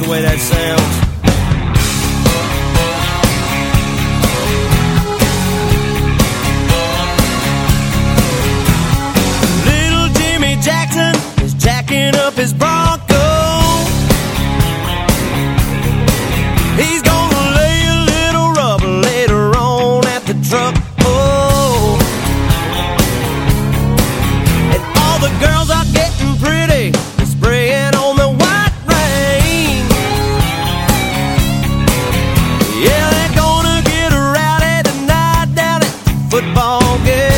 way that sounds. Little Jimmy Jackson is jacking up his Bronco. He's gonna lay a little rubber later on at the truck. Oh, and all the girls are getting pretty, they're spraying on the white rain. Yeah, they're gonna get rowdy tonight down at the football game.